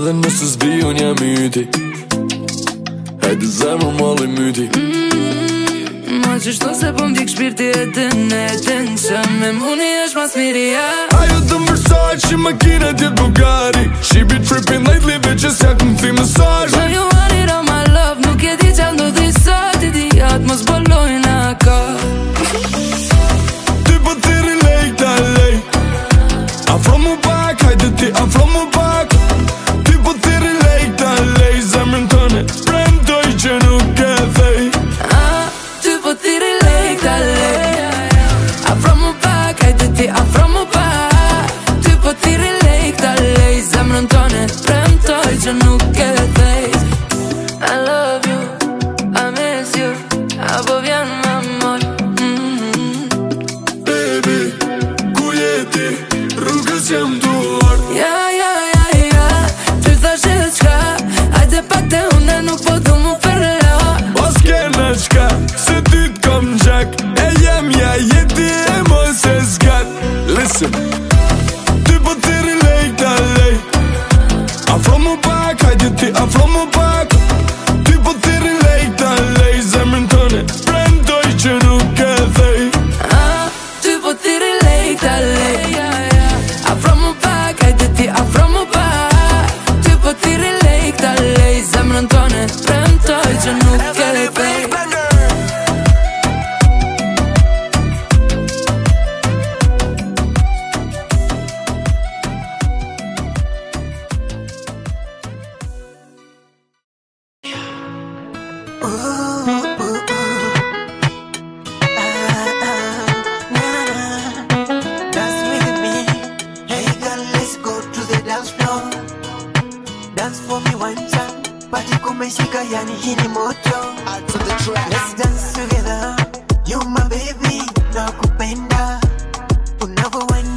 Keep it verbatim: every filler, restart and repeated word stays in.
dhe nësë s'bi unë jam yti. Hajde zemër malli myti. mm, Ma qështu se po m'dik shpirti e dën e dën që me muni është mas miria. Ajo të mërsaj që makina tjetë Bugatti. She be tripping lately bitches ja këm fi mësaj. Know you want it all my love, nuk e di qa ndodhi sot. Idiot mos bolojna ka. Ty po ti relate a lej. Afro mu pak, hajde ti afro mu pak. Ty po ti relate a lej. Zemrën tëne premtoj që nuk e thej. Ah, ty po ti relate a lej. Afro mu pak, hajde ti afro mu pak. Ty po ti relate a lej. Zemrën tëne premtoj që nuk e thej. I love you, I miss you. Apo vjen m'amor. mm-hmm. Baby, ku jeti, rrugës jam duar. Ja, ja, ja, ja. Ty thash e qka. Hajde pak te une nuk po du mu përla. Pas kena qka, se ty t'kom gjak. E jem ja jeti e mos e zgat. Listen, ty po ti relate a lej. Afro mu pak, hajde ti afro mu pak. Ty po ti relate a lej. Zemrën tëne premtoj që nuk e thej. Ah, ty po ti relate a lej. Afro mu pak, hajde ti afro mu pak. Ty po ti relate a lej. Zemrën tëne premtoj që nuk e thej. Dance with me. Hey girl, let's go to the dance floor. Dance for me one time. Party kumeshika, yani hii ni moto. Let's dance together. You my baby, nakupenda. Unavyoenda